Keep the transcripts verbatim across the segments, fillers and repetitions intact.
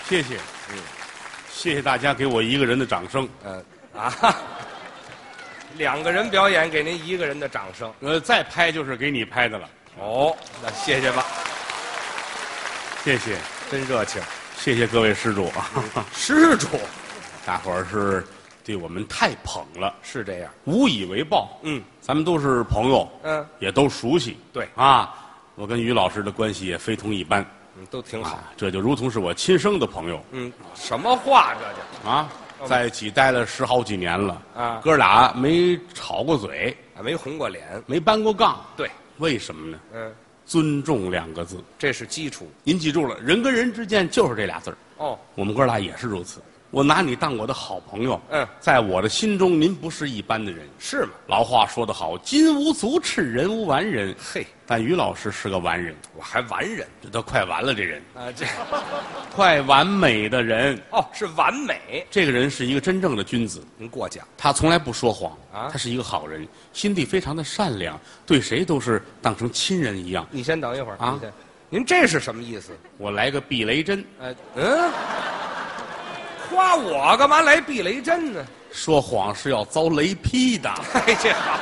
谢谢，嗯，谢谢大家给我一个人的掌声。 嗯、呃、啊，两个人表演给您一个人的掌声。 呃，再拍就是给你拍的了。 哦，那谢谢吧， 谢谢， 真热情。 谢谢各位施主啊， 施主， 大伙儿是对我们太捧了， 是这样， 无以为报。 嗯， 咱们都是朋友， 嗯， 也都熟悉。 对啊，我跟于老师的关系也非同一般， 嗯，都挺好。 啊，这就如同是我亲生的朋友。 嗯，什么话这就啊，在一起待了十好几年了啊， 哥俩没吵过嘴， 啊，没红过脸。 没搬过杠。 对， 为什么呢？ 嗯， 尊重两个字， 这是基础。 您记住了，人跟人之间就是这俩字儿。 哦， 我们哥俩也是如此。我拿你当我的好朋友， 嗯， 在我的心中，您不是一般的人。 是吗？ 老话说得好，金无足赤，人无完人。 嘿， 但于老师是个完人， 我还完人这都快完了，这人啊，这快完美的人。 哦是完美。 这个人是一个真正的君子， 您过奖。 他从来不说谎啊他是一个好人，心地非常的善良，对谁都是当成亲人一样。 你先等一会儿啊您先您这是什么意思？ 我来个避雷针， 呃嗯，夸我干嘛来避雷针呢？ 说谎是要遭雷劈的。 哎，这好。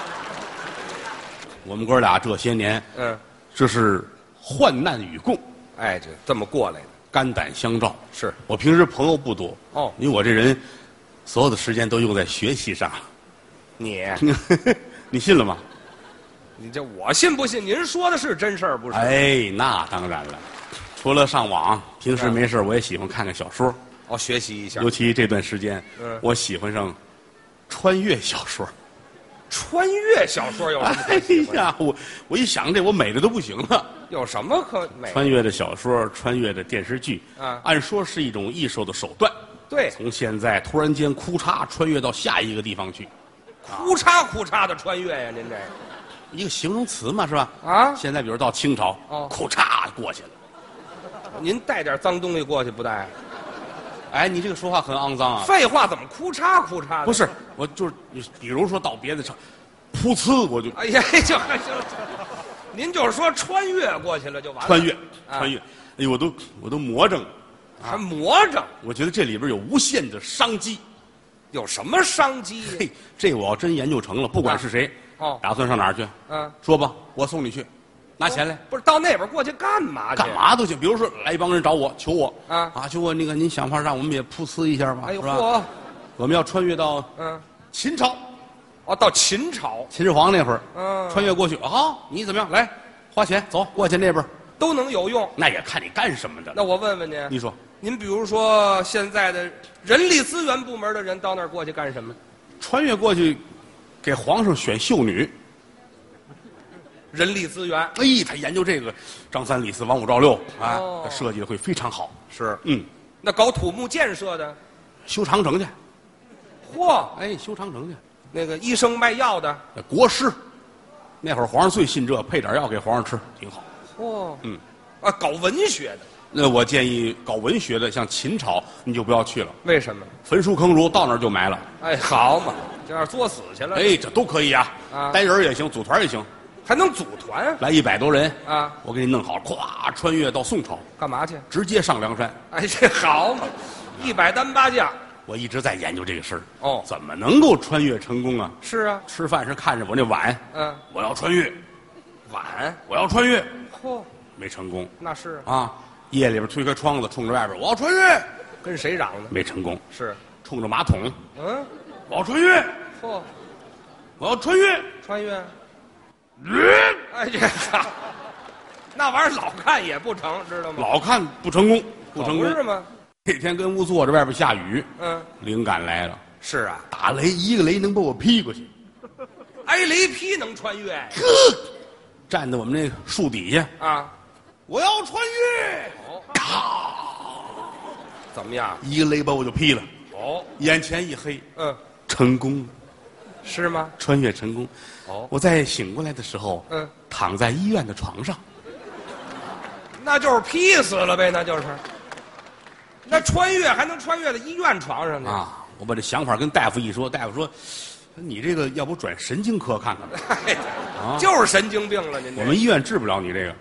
我们哥俩这些年， 嗯， 这是患难与共， 哎，这这么过来的。 肝胆相照。 是我平时朋友不多哦因为我这人所有的时间都用在学习上。 你你信了吗？ 你这我信不信？您说的是真事儿不是？ 哎，那当然了。除了上网，平时没事我也喜欢看看小说， 哦，学习一下尤其这段时间， 嗯我喜欢上穿越小说。 穿越小说有什么哎可喜欢的？ 呀，我我一想这，我美的都不行了。 有什么可美？ 穿越的小说，穿越的电视剧， 啊按说是一种艺术的手段。 对， 从现在突然间哭嚓穿越到下一个地方去， 哭嚓哭嚓的穿越呀，您这一个形容词嘛，是吧？ 啊现在比如到清朝， 哦哭嚓过去了。 您带点脏东西过去不带？ 哎，你这个说话很肮脏啊！ 废话，怎么哭嚓哭嚓的？ 不是，我就是，比如说到别的场，噗呲我就哎呀，就还行了。您就是说穿越过去了就完了。 穿越， 啊穿越。哎呦，我都我都魔怔， 还魔怔， 我觉得这里边有无限的商机。 有什么商机呀？ 嘿，这我要真研究成了，不管是谁， 哦打算上哪儿去？ 嗯， 说吧，我送你去，拿钱来。 不是到那边过去干嘛去？ 干？嘛都行，比如说来一帮人找我求我啊啊，求我那个您想法让我们也噗呲一下吧， 哎呦是吧？ 嚯， 我们要穿越到嗯， 秦朝， 哦，到秦朝， 秦始皇那会儿， 嗯穿越过去啊，你怎么样？来，花钱走过去那边， 都能有用。 那也看你干什么的。 那我问问您， 你说您比如说现在的人力资源部门的人到那儿过去干什么？ 穿越过去，给皇上选秀女， 人力资源哎，他研究这个张三李四王五赵六啊， 哦他设计的会非常好。 是。 嗯， 那搞土木建设的， 修长城去， 嚯， 哎，修长城去。 那个医生卖药的， 那国师，那会儿皇上最信这，配点药给皇上吃，挺好。 嚯， 嗯， 啊，搞文学的， 那我建议搞文学的，像秦朝，你就不要去了， 为什么？ 焚书坑儒，到那儿就埋了。 哎，好嘛，这样作死去了， 哎，这都可以啊， 啊单人也行，组团也行， 还能组团来一百多人啊？ 我给你弄好，咵穿越到宋朝， 干嘛去？ 直接上梁山。 哎，这好嘛，一百单八将。 我一直在研究这个事儿， 哦怎么能够穿越成功啊？ 是啊， 吃饭时看着我那碗， 嗯， 我要穿越， 碗， 我要穿越， 嚯， 没成功那是啊！夜里边推开窗子，冲着外边，我要穿越， 跟谁嚷呢？ 没成功。 是， 冲着马桶， 嗯， 我要穿越， 嚯， 我要穿越， 穿越， 呃哎，这好，那玩意儿老看也不成，知道吗？ 老看不成功，不成功可不是。吗？ 那天跟屋坐着，外边下雨， 嗯， 灵感来了， 是啊， 打雷一个雷能把我劈过去。 挨雷劈能穿越呀？ 站在我们那个树底下， 啊， 我要穿越， 哦， 咔， 怎么样？ 一个雷把我就劈了， 哦， 眼前一黑， 嗯， 成功了， 是吗？ 穿越成功。 哦， 我在醒过来的时候， 嗯， 躺在医院的床上， 那就是劈死了呗，那就是。那穿越还能穿越到医院床上去？ 啊，我把这想法跟大夫一说，大夫说，你这个要不转神经科看看吧？ 哎， 啊就是神经病了，您这我们医院治不了你这个。 啊，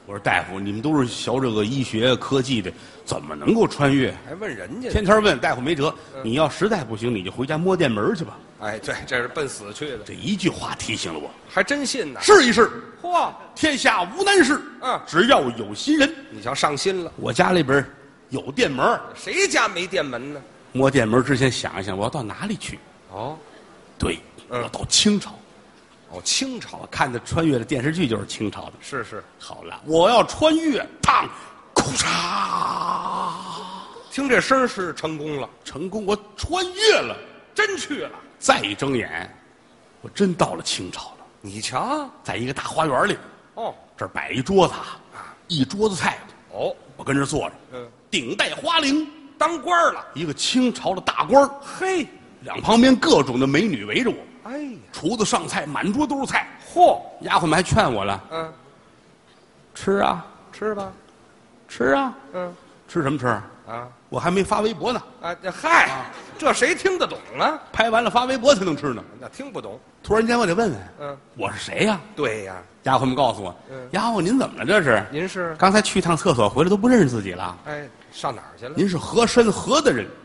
我说大夫，你们都是学这个医学科技的，怎么能够穿越？ 还问人家？ 天天问大夫没辙，你要实在不行，你就回家摸电门去吧。 哎，对，这是奔死去的。 这一句话提醒了我， 还真信呢。 试一试。 嚯， 天下无难事， 嗯， 只要有心人。 你瞧上心了。 我家里边有电门， 谁家没电门呢？ 摸电门之前想一想，我要到哪里去？ 哦， 对， 嗯我到清朝。 哦，清朝我看的穿越的电视剧就是清朝的。 是是。 好了，我要穿越，烫，裤嚓， 听这声是成功了， 成功，我穿越了， 真去了。 再一睁眼，我真到了清朝了。 你瞧， 在一个大花园里， 哦， 这儿摆一桌子啊，一桌子菜， 哦， 我跟这儿坐着， 嗯， 顶戴花翎， 当官了。 一个清朝的大官儿， 嘿， 两旁边各种的美女围着我， 哎呀， 厨子上菜，满桌都是菜。 嚯， 丫鬟们还劝我了， 嗯， 吃啊， 吃吧， 吃啊， 嗯， 吃什么吃？ 啊我还没发微博呢， 啊，这嗨，这谁听得懂啊？ 拍完了发微博才能吃呢。 那听不懂。 突然间我得问问， 嗯， 我是谁呀？ 对呀， 丫鬟们告诉我， 嗯丫鬟您怎么了？这是您是？ 刚才去一趟厕所回来都不认识自己了。 哎，上哪儿去了？ 您是和珅和的人，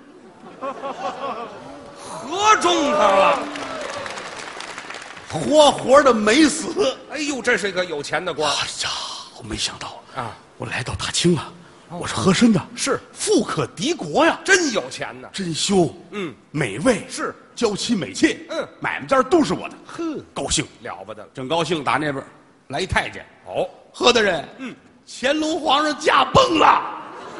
合中他了。 活活的没死。 哎呦，这是一个有钱的官哎呀，我没想到啊！ 我来到大清了，我是和珅的， 是富可敌国呀， 真有钱呢。 珍馐， 嗯， 美味是娇妻美妾， 嗯买卖家都是我的， 呵， 高兴， 了不得了。 正高兴，打那边来一太监， 哦， 何大人， 嗯， 乾隆皇上驾崩了。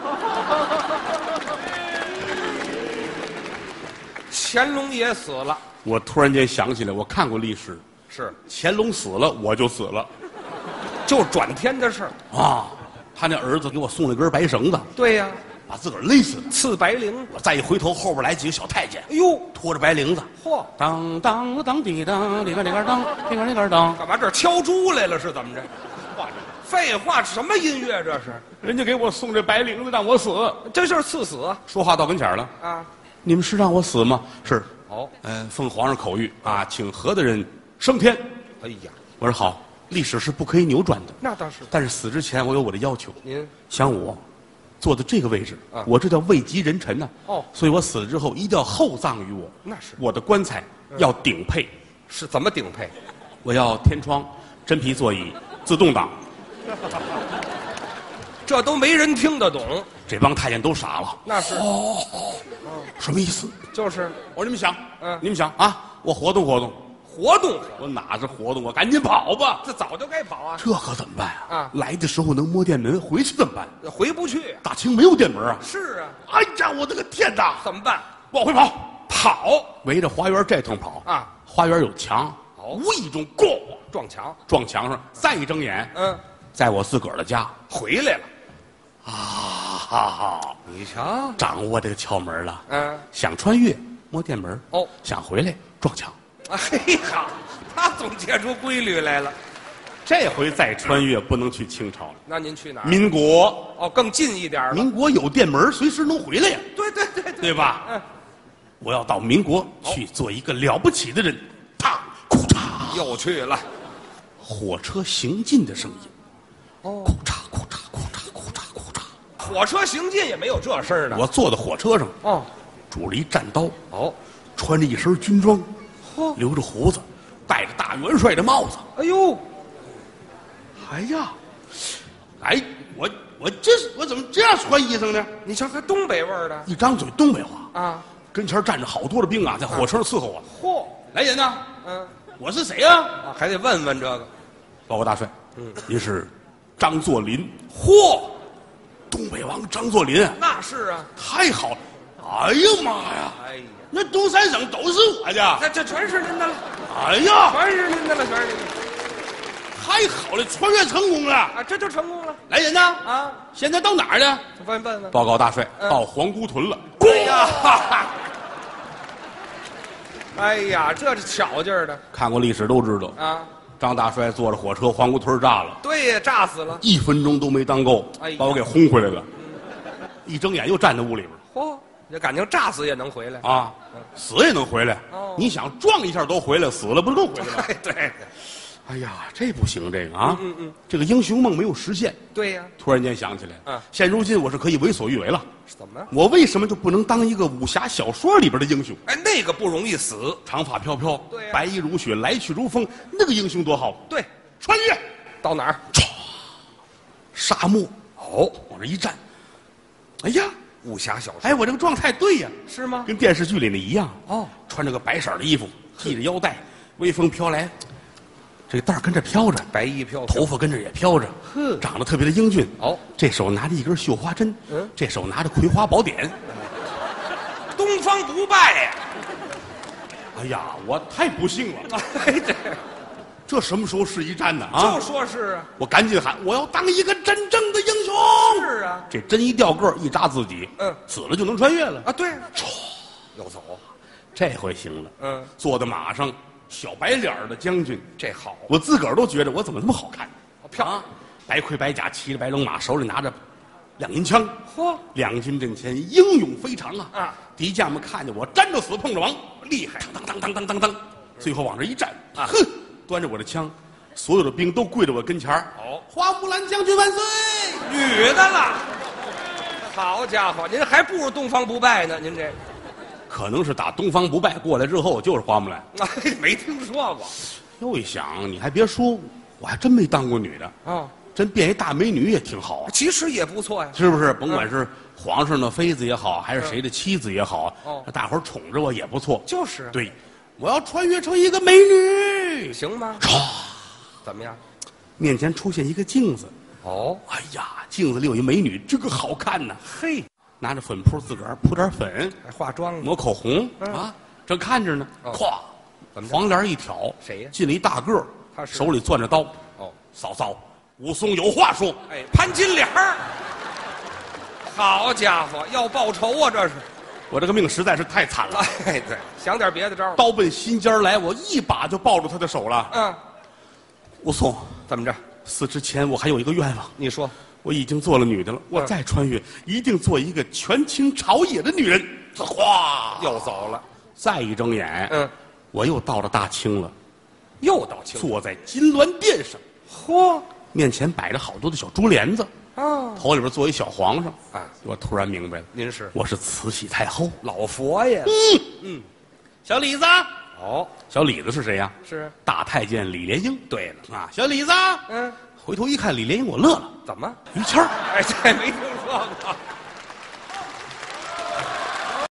乾隆也死了。 我突然间想起来，我看过历史， 是， 乾隆死了，我就死了就转天的事儿。 啊！他那儿子给我送了根白绳子， 对呀， 把自个儿勒死的。 刺白绫。 我再一回头，后边来几个小太监， 哎呦， 拖着白绫子， 嚯， 当当当滴当，里个里个当，里个里个当。 干嘛这儿敲猪来了是怎么着？废话，什么音乐这是？ 人家给我送这白绫子让我死， 这就是赐死啊！ 说话到跟前儿了。 啊， 你们是让我死吗？是。 哦， 呃，奉皇上口谕啊，请何大人升天。 哎呀， 我说好，历史是不可以扭转的， 那倒是。 但是死之前我有我的要求。 您像我坐在这个位置， 啊我这叫位极人臣呐、 哦所以我死了之后一定要厚葬于我。 那是我的棺材要顶配， 是怎么顶配？ 我要天窗、真皮座椅、自动挡。 这都没人听得懂。 这帮太监都傻了。 那是， 哦，什么意思？ 就是我说你们想， 嗯你们想啊，我活动活动， 活动， 我哪是活动？我赶紧跑吧。 这早就该跑啊， 这可怎么办啊？ 啊来的时候能摸电门，回去怎么办？ 回不去。 大清没有电门啊！ 是啊， 哎呀，我的个天哪！ 怎么办？ 往回跑， 跑围着花园这通跑啊！ 花园有墙， 哦无意中咣撞墙。 撞墙上，再一睁眼， 嗯， 在我自个儿的家回来了。 啊！哈哈， 你瞧， 掌握这个窍门了。 嗯， 想穿越摸电门， 哦， 想回来撞墙。 哎呀，他总结出规律来了。 这回再穿越不能去清朝了， 那您去哪儿？ 民国。 哦，更近一点了。 民国有电门，随时能回来呀， 对对对对， 对吧？ 嗯， 我要到民国去做一个了不起的人。啪，裤嚓， 又去了。 火车行进的声音。 哦裤嚓裤嚓裤嚓裤嚓裤嚓。 火车行进也没有这事儿呢。 我坐在火车上， 哦拄着一战刀， 哦， 穿着一身军装， 嚯， 留着胡子，戴着大元帅的帽子。 哎呦， 哎呀，哎，我我这我怎么这样穿衣裳呢？ 你瞧，还东北味儿的一张嘴东北话， 啊！ 跟前站着好多的兵啊，在火车上伺候我。 嚯， 来人呐， 嗯， 我是谁呀、 啊，还得问问这个。 报告大帅， 嗯， 您是张作霖， 嚯， 东北王张作霖啊， 那是啊。 太好了！哎呀妈呀， 哎呀， 那东三省都是我的！ 那这全是您的了， 哎呀， 全是您的了，全是您的太好了，穿越成功了！ 啊！这就成功了来人呐， 啊！ 现在到哪儿呢？ 问问问。 报告大帅， 嗯到皇姑屯了。 哎呀，哈哈！哎呀，这是巧劲儿的看过历史都知道， 啊！ 张大帅坐着火车，皇姑屯炸了， 对呀，炸死了。 一分钟都没当够哎呀， 把我给轰回来了。一睁眼又站在屋里边嚯，这感情炸死也能回来。 啊，死也能回来哦。 你想撞一下都回来，死了不是更回来吗？ 哎，对， 哎呀，这不行，这个啊， 嗯嗯， 这个英雄梦没有实现。 对呀、 突然间想起来， 嗯现如今我是可以为所欲为了。 怎么？ 我为什么就不能当一个武侠小说里边的英雄？ 哎，那个不容易死。 长发飘飘， 对呀白衣如雪，来去如风，那个英雄多好！ 对， 穿越到哪儿？ 沙漠， 哦， 往这一站，哎呀， 武侠小说哎，我这个状态对呀， 是吗？ 跟电视剧里那一样。 哦， 穿着个白色的衣服，系着腰带，微风飘来，这个带儿跟着飘着， 白衣飘头发跟着也飘着， 呵长得特别的英俊。 哦， 这手拿着一根绣花针， 嗯这手拿着葵花宝典。 东方不败呀、 哎呀，我太不幸了， 哎，这这什么时候是一战呢？啊！ 就说是啊， 我赶紧喊，我要当一个真正的英雄。 是啊， 这针一掉个儿，一扎自己， 嗯死了就能穿越了。 啊，对，又走， 这回行了， 嗯， 坐在马上，小白脸儿的将军， 这好， 我自个儿都觉得我怎么那么好看， 漂亮啊！白盔白甲，骑着白龙马，手里拿着亮银枪， 嚯， 两军阵前英勇非常啊！ 啊， 敌将们看见我站着死碰着亡， 厉害， 当当当当当当，最后往这一站，啊，哼，端着我的枪，所有的兵都跪在我跟前儿。 哦， 花木兰将军万岁！ 女的了，好家伙，您还不如东方不败呢，您这， 可能是打东方不败过来之后就是花木兰。 哎，没听说过又一想，你还别说，我还真没当过女的， 啊， 真变一大美女也挺好啊， 其实也不错呀， 是不是？甭管是皇上的妃子也好，还是谁的妻子也好， 哦大伙儿宠着我也不错。 就是啊， 对，我要穿越成一个美女。 行吗？ 唰， 怎么样？ 面前出现一个镜子， 哦， 哎呀，镜子里有一美女，这个好看呐！ 嘿， 拿着粉扑自个儿扑点粉， 还化妆呢， 抹口红、 嗯啊，正看着呢， 哦咵， 怎么着黄帘一挑， 谁呀进了一大个儿， 他是手里攥着刀。 哦， 嫂嫂，武松有话说。 哎，潘金莲儿，好家伙，要报仇啊，这是。 我这个命实在是太惨了， 哎，对，想点别的招儿。 刀奔心尖儿来，我一把就抱住他的手了。 嗯， 武松， 怎么着？ 死之前我还有一个愿望， 你说， 我已经做了女的了，我嗯再穿越，一定做一个权倾朝野的女人。这哗， 又走了。 再一睁眼， 嗯， 我又到了大清了， 又到清。 坐在金銮殿上， 嚯， 面前摆着好多的小珠帘子， 啊， 头里边坐一小皇上。 啊， 我突然明白了， 您是我是慈禧太后。 老佛爷。 嗯，小李子， 哦， 小李子是谁呀？ 是。 大太监李莲英。 对了， 啊，小李子， 嗯， 回头一看李莲英，我乐了， 怎么？ 于谦儿。 哎，这没听说过。